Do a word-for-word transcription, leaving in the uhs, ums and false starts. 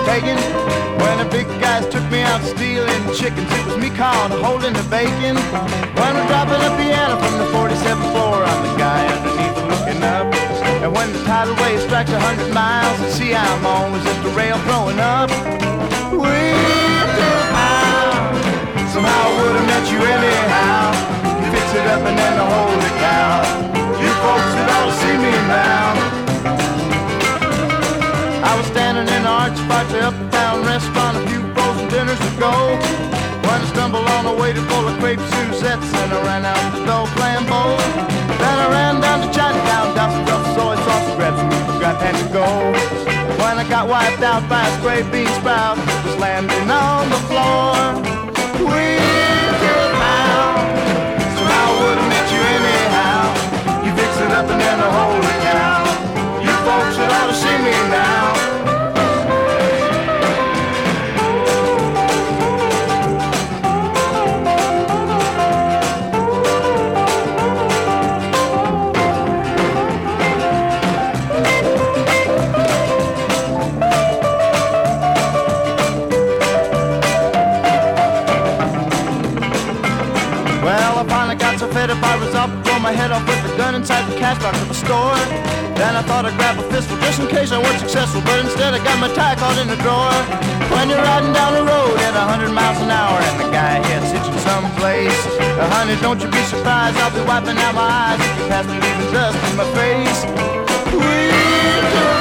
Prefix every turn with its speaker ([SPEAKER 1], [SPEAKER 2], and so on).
[SPEAKER 1] pagan. When the big guys took me out stealing chickens, it was me caught holding the bacon. When we're dropping a piano from the forty-seventh floor, I'm the guy underneath looking up. And when the tidal wave strikes a hundred miles, the sea I'm on was at the rail throwing up. Winter bound, somehow I would have met you anyhow. You fix it up and then the holy cow. You folks that ought to see me now. I was standing in the arch spot, up and down restaurant a few frozen dinners ago. When I stumbled on a waiter full of crepe Suzettes, and I ran out the door playing bowl. Then I ran down to Chinatown, got some rough soy sauce, grabbed some meat, forgot had to go. When I got wiped out by a spray bean sprout, it was landing on the floor. Winter bound, somehow I would have met you anyhow. You fix it up and then the holy cow. You folks should ought to see me now. Fed up, I was up, blow my head off with a gun inside the cash box of a store. Then I thought I'd grab a pistol just in case I weren't successful, but instead I got my tie caught in the drawer. When you're riding down the road at a hundred miles an hour and the guy ahead's hitching someplace, uh, honey, don't you be surprised, I'll be wiping out my eyes if you pass me leaving dust in my face. Winter